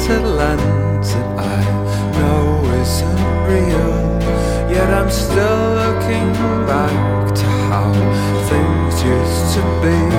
tinted lens that I know isn't real. Yet I'm still looking back to how things used to be.